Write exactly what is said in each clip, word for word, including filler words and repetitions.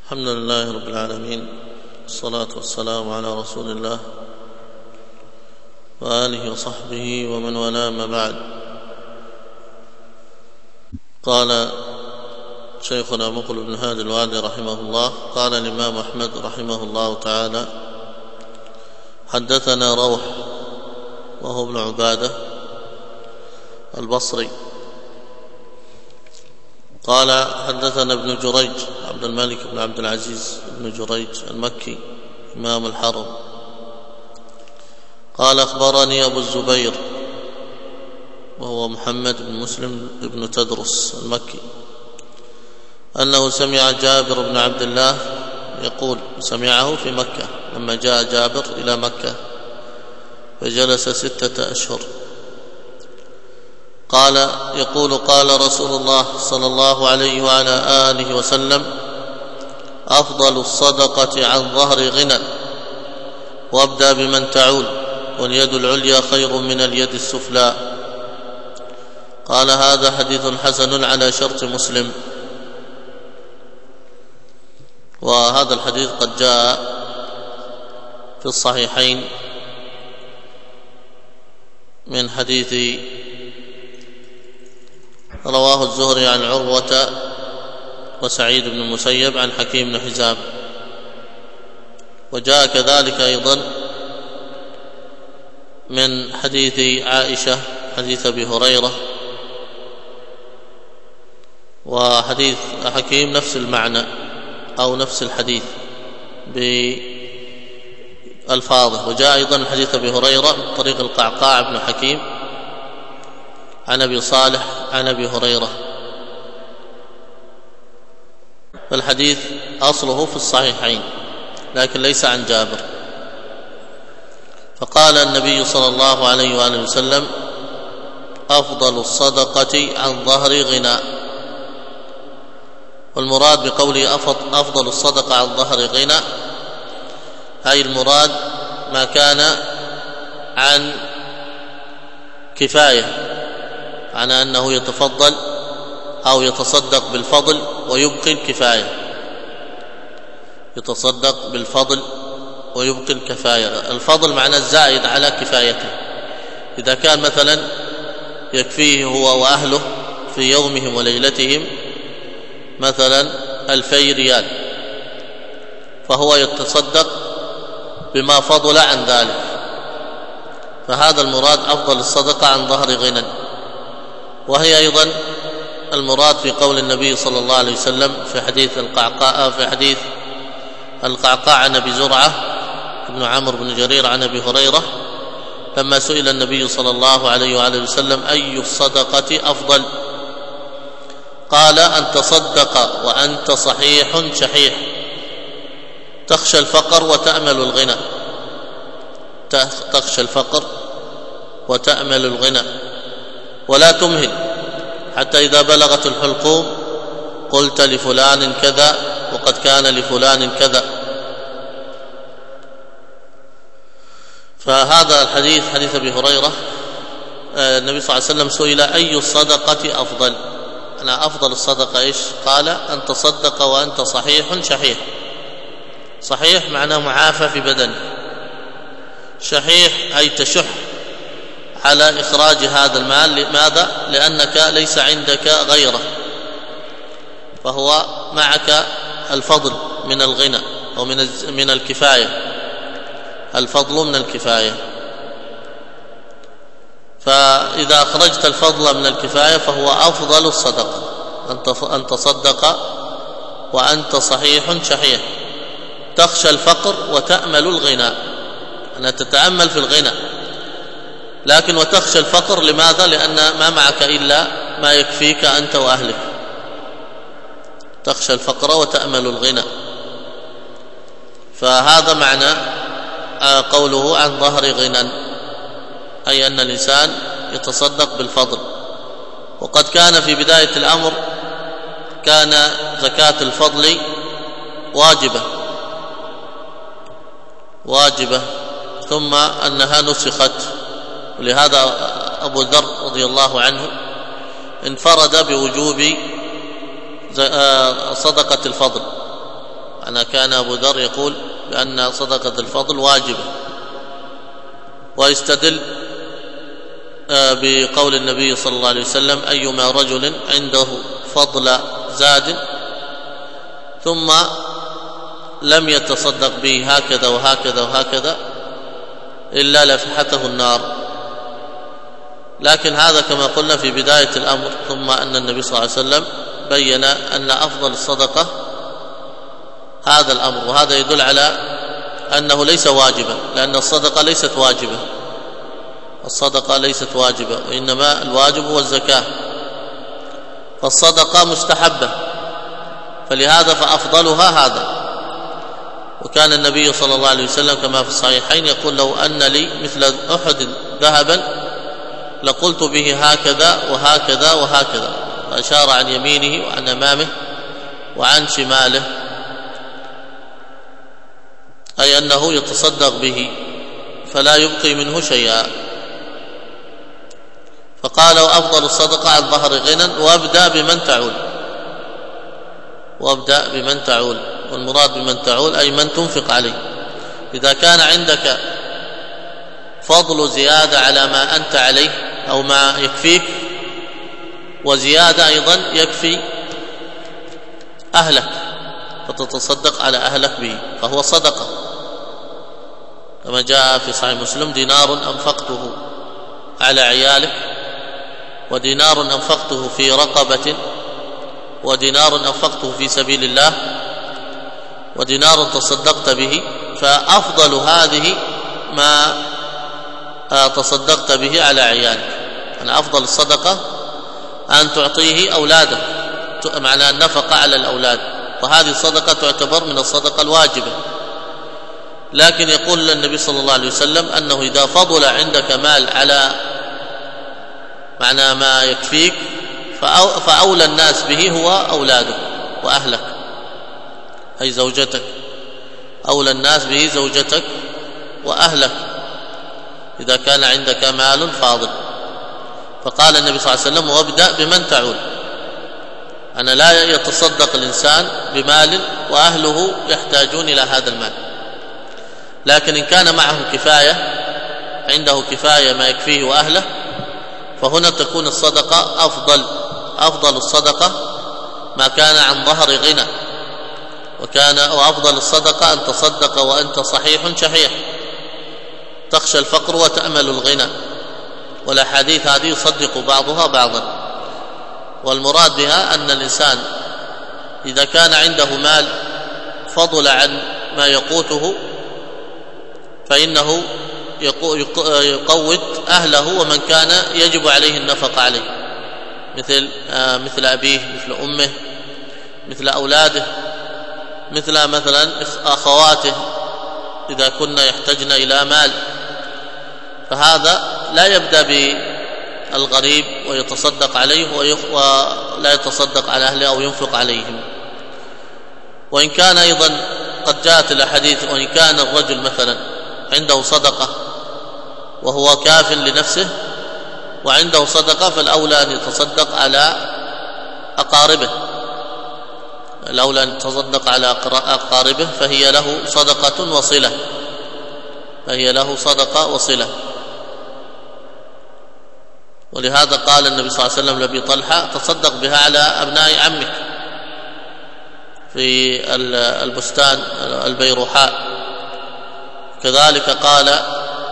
الحمد لله رب العالمين، والصلاة والسلام على رسول الله وآله وصحبه ومن والاه، ما بعد. قال شيخنا مقبل بن هادي الوادي رحمه الله: قال الإمام أحمد رحمه الله تعالى: حدثنا روح وهو ابن عبادة البصري قال حدثنا ابن جريج عبد الملك بن عبد العزيز بن جريج المكي إمام الحرم قال أخبرني أبو الزبير وهو محمد بن مسلم بن تدرس المكي أنه سمع جابر بن عبد الله يقول، سمعه في مكة لما جاء جابر إلى مكة فجلس ستة أشهر، قال يقول: قال رسول الله صلى الله عليه وعلى آله وسلم: أفضل الصدقة عن ظهر غنى، وابدأ بمن تعول، واليد العليا خير من اليد السفلى. قال: هذا حديث حسن على شرط مسلم. وهذا الحديث قد جاء في الصحيحين من حديث رواه الزهري عن عروة وسعيد بن المسيب عن حكيم بن حزام، وجاء كذلك أيضا من حديث عائشة حديث أبي هريرة، وحديث حكيم نفس المعنى أو نفس الحديث بألفاظه. وجاء أيضا حديث أبي هريرة طريق القعقاع بن حكيم عن أبي صالح عن أبي هريرة، فالحديث أصله في الصحيحين لكن ليس عن جابر. فقال النبي صلى الله عليه وآله وسلم: أفضل الصدقة عن ظهر غنى. والمراد بقوله أفضل الصدقة عن ظهر غنى أي المراد ما كان عن كفاية، معنى أنه يتفضل أو يتصدق بالفضل ويبقي الكفاية، يتصدق بالفضل ويبقي الكفاية. الفضل معنى الزائد على كفايته، إذا كان مثلا يكفيه هو وأهله في يومهم وليلتهم مثلا ألفي ريال، فهو يتصدق بما فضل عن ذلك، فهذا المراد أفضل الصدقة عن ظهر غنى. وهي أيضا المراد في قول النبي صلى الله عليه وسلم في حديث القعقاع في حديث القعقاع عن أبي زرعة ابن عمرو بن جرير عن أبي هريرة لما سئل النبي صلى الله عليه وآله وسلم: أي الصدقة أفضل؟ قال: أن تصدق وأنت صحيح شحيح تخشى الفقر وتأمل الغنى، تخشى الفقر وتأمل الغنى، ولا تمهل حتى إذا بلغت الحلقوم قلت لفلان كذا وقد كان لفلان كذا. فهذا الحديث حديث أبي هريرة النبي صلى الله عليه وسلم سئل: أي الصدقة أفضل؟ أنا أفضل الصدقة إيش؟ قال: أن تصدق وأنت صحيح شحيح. صحيح معناه معافى في بدنه، شحيح أي تشح على إخراج هذا المال. لماذا؟ لأنك ليس عندك غيره، فهو معك الفضل من الغنى أو من من الكفاية، الفضل من الكفاية. فإذا أخرجت الفضل من الكفاية فهو أفضل الصدقة، أن تصدق وأنت صحيح شحيح تخشى الفقر وتأمل الغنى، أن تتأمل في الغنى لكن وتخشى الفقر. لماذا؟ لأن ما معك إلا ما يكفيك أنت وأهلك. تخشى الفقر وتأمل الغنى، فهذا معنى قوله عن ظهر غنى، أي أن الإنسان يتصدق بالفضل. وقد كان في بداية الأمر كان زكاة الفضل واجبة واجبة ثم أنها نسخت، ولهذا أبو ذر رضي الله عنه انفرد بوجوب صدقة الفضل، أنا كان أبو ذر يقول بأن صدقة الفضل واجبة، ويستدل بقول النبي صلى الله عليه وسلم أيما رجل عنده فضل زاد ثم لم يتصدق به هكذا وهكذا وهكذا إلا لفحته النار. لكن هذا كما قلنا في بداية الأمر، ثم أن النبي صلى الله عليه وسلم بين أن أفضل الصدقة هذا الأمر، وهذا يدل على أنه ليس واجبا، لأن الصدقة ليست واجبة، الصدقة ليست واجبة، وإنما الواجب هو الزكاة، فالصدقة مستحبة، فلهذا فأفضلها هذا. وكان النبي صلى الله عليه وسلم كما في الصحيحين يقول لو أن لي مثل أحد ذهبا لقلت به هكذا وهكذا وهكذا، فأشار عن يمينه وعن أمامه وعن شماله، أي أنه يتصدق به فلا يبقي منه شيئا. فقال وأفضل الصدقة عن ظهر غنى وابدأ بمن تعول، وابدأ بمن تعول، والمراد بمن تعول أي من تنفق عليه. إذا كان عندك فضل زيادة على ما أنت عليه أو ما يكفيك، وزيادة أيضا يكفي أهلك، فتتصدق على أهلك به، فهو صدقة، كما جاء في صحيح مسلم دينار أنفقته على عيالك، ودينار أنفقته في رقبة، ودينار أنفقته في سبيل الله، ودينار تصدقت به، فأفضل هذه ما تصدقت به على عيالك. أنا أفضل الصدقة أن تعطيه أولادك، معنى النفقة على الأولاد، وهذه الصدقة تعتبر من الصدقة الواجبة. لكن يقول النبي صلى الله عليه وسلم أنه إذا فضل عندك مال على معنى ما يكفيك فأولى الناس به هو أولادك وأهلك، أي زوجتك، أولى الناس به زوجتك وأهلك إذا كان عندك مال فاضل. فقال النبي صلى الله عليه وسلم وابدأ بمن تعول، أنا لا يتصدق الإنسان بمال وأهله يحتاجون إلى هذا المال، لكن إن كان معه كفاية، عنده كفاية ما يكفيه وأهله، فهنا تكون الصدقة أفضل. أفضل الصدقة ما كان عن ظهر غنى، وكان وأفضل الصدقة أن تصدق وأنت صحيح شحيح تخشى الفقر وتأمل الغنى، والأحاديث هذه يصدق بعضها بعضا. والمراد بها أن الإنسان إذا كان عنده مال فضل عن ما يقوته فإنه يقوت أهله ومن كان يجب عليه النفقة عليه، مثل مثل أبيه، مثل أمه، مثل أولاده، مثل مثلا أخواته إذا كنا يحتاجن إلى مال، فهذا لا يبدأ بالغريب ويتصدق عليه ولا يتصدق على أهله أو ينفق عليهم. وإن كان أيضا قد جاءت الأحاديث، وإن كان الرجل مثلا عنده صدقة وهو كاف لنفسه وعنده صدقة، فالأولى أن يتصدق على أقاربه، الأولى أن يتصدق على أقاربه، فهي له صدقة وصلة، فهي له صدقة وصلة. ولهذا قال النبي صلى الله عليه وسلم لأبي طلحة تصدق بها على أبناء عمك في البستان البيروحاء. كذلك قال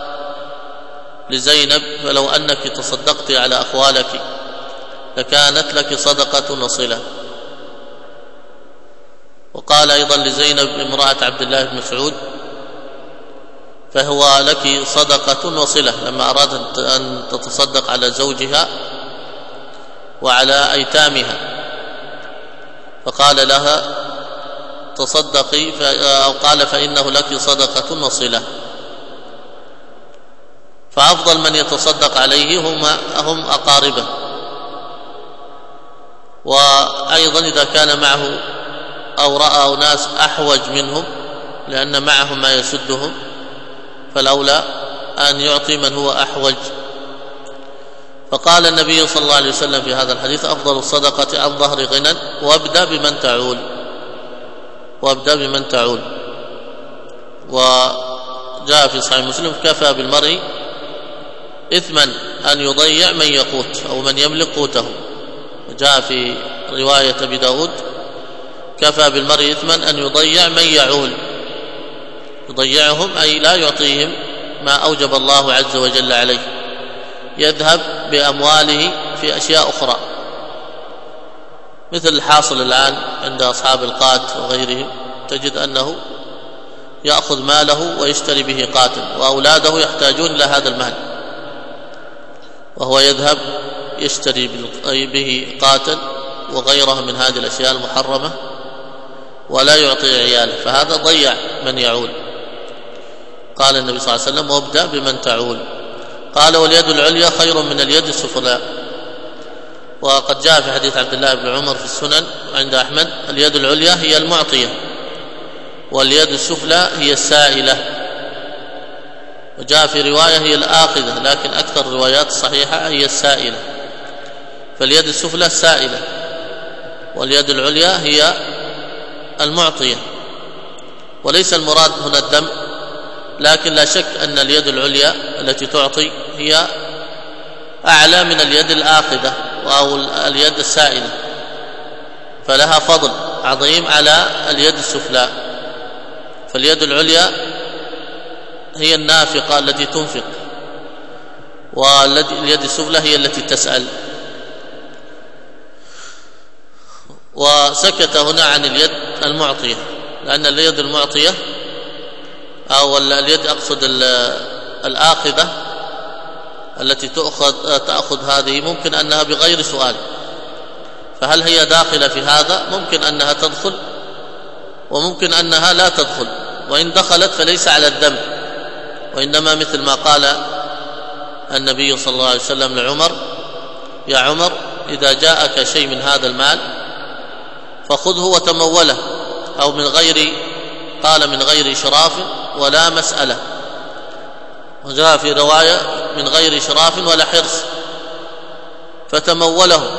لزينب فلو أنك تصدقت على أخوالك لكانت لك صدقة وصلة. وقال أيضا لزينب امرأة عبد الله بن مسعود فهو لك صدقة وصلة، لما أرادت أن تتصدق على زوجها وعلى أيتامها فقال لها تصدقي، أو قال فإنه لك صدقة وصلة. فأفضل من يتصدق عليه هم هم أقاربه. وأيضا إذا كان معه أو رأى ناس أحوج منهم لأن معهم ما يسدهم، فالأولى أن يعطي من هو أحوج. فقال النبي صلى الله عليه وسلم في هذا الحديث أفضل الصدقة عن ظهر غنى وابدأ بمن تعول. وابدأ بمن تعول. وجاء في صحيح مسلم كفى بالمرء إثما أن يضيع من يقوت أو من يملك قوته. وجاء في رواية أبي داود كفى بالمرء إثما أن يضيع من يعول، يضيعهم أي لا يعطيهم ما أوجب الله عز وجل عليه، يذهب بأمواله في أشياء أخرى، مثل الحاصل الآن عند أصحاب القات وغيرهم، تجد أنه يأخذ ماله ويشتري به قاتل، وأولاده يحتاجون إلى هذا المال، وهو يذهب يشتري به قاتل وغيرها من هذه الأشياء المحرمة ولا يعطي عياله، فهذا ضيع من يعول. قال النبي صلى الله عليه وسلم وابدأ بمن تعول. قال واليد العليا خير من اليد السفلى. وقد جاء في حديث عبد الله بن عمر في السنن عند أحمد اليد العليا هي المعطية واليد السفلى هي السائلة. وجاء في رواية هي الآخذة، لكن أكثر الروايات الصحيحة هي السائلة، فاليد السفلى السائلة واليد العليا هي المعطية. وليس المراد هنا الدم، لكن لا شك أن اليد العليا التي تعطي هي أعلى من اليد الآخذة أو اليد السائلة، فلها فضل عظيم على اليد السفلى. فاليد العليا هي النافقة التي تنفق، واليد السفلى هي التي تسأل. وسكت هنا عن اليد المعطية، لأن اليد المعطية أو اليد أقصد الآخذة التي تأخذ, تأخذ هذه ممكن أنها بغير سؤال، فهل هي داخلة في هذا؟ ممكن أنها تدخل وممكن أنها لا تدخل، وإن دخلت فليس على الذنب، وإنما مثل ما قال النبي صلى الله عليه وسلم لعمر يا عمر إذا جاءك شيء من هذا المال فخذه وتموله، أو من غير قال من غير إشراف ولا مسألة، وجاء في رواية من غير إشراف ولا حرص، فتموله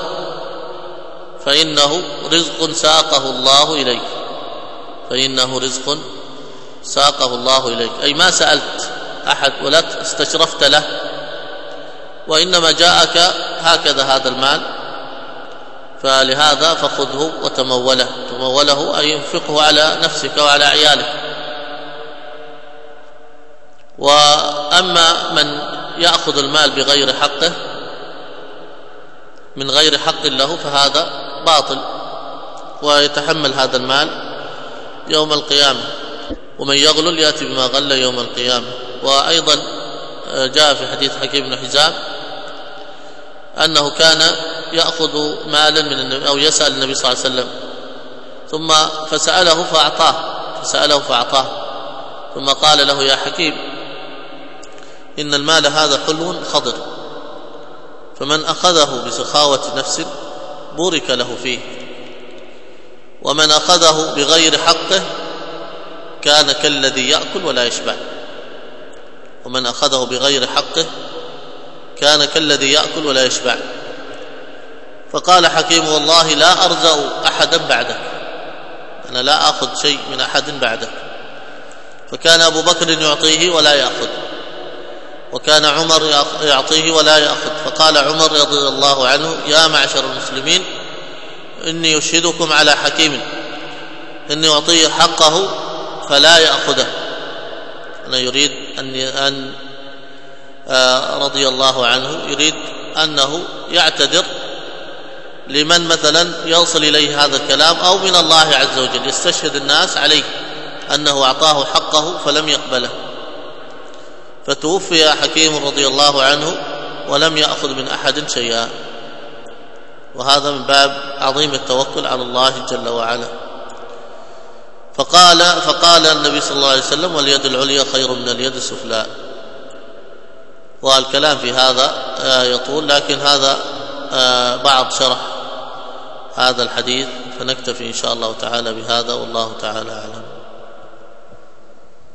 فإنه رزق ساقه الله إليك، فإنه رزق ساقه الله إليك، أي ما سألت أحد ولا استشرفت له، وإنما جاءك هكذا هذا المال، فلهذا فخذه وتموله. تموله أي ينفقه على نفسك وعلى عيالك. وأما من يأخذ المال بغير حقه من غير حق له فهذا باطل، ويتحمل هذا المال يوم القيامة، ومن يغلل يأتي بما غل يوم القيامة. وأيضا جاء في حديث حكيم بن حزام أنه كان يأخذ مالا من النبي أو يسأل النبي صلى الله عليه وسلم ثم فسأله فأعطاه فسأله فأعطاه ثم قال له يا حكيم إن المال هذا حلو خضر، فمن أخذه بسخاوة نفس بورك له فيه، ومن أخذه بغير حقه كان كالذي يأكل ولا يشبع. ومن أخذه بغير حقه كان كالذي يأكل ولا يشبع. فقال حكيم والله لا أرزق أحدا بعدك، أنا لا أخذ شيء من أحد بعدك. فكان أبو بكر يعطيه ولا يأخذ، وكان عمر يعطيه ولا يأخذ. فقال عمر رضي الله عنه يا معشر المسلمين إني أشهدكم على حكيم إني أعطيه حقه فلا يأخذه. أنا يريد أن رضي الله عنه يريد أنه يعتذر لمن مثلا يوصل إليه هذا الكلام أو من الله عز وجل، يستشهد الناس عليه أنه أعطاه حقه فلم يقبله. فتوفي حكيم رضي الله عنه ولم يأخذ من أحد شيئا، وهذا من باب عظيم التوكل على الله جل وعلا. فقال فقال النبي صلى الله عليه وسلم واليد العليا خير من اليد السفلى. والكلام في هذا يطول، لكن هذا بعض شرح هذا الحديث، فنكتفي إن شاء الله تعالى بهذا، والله تعالى أعلم.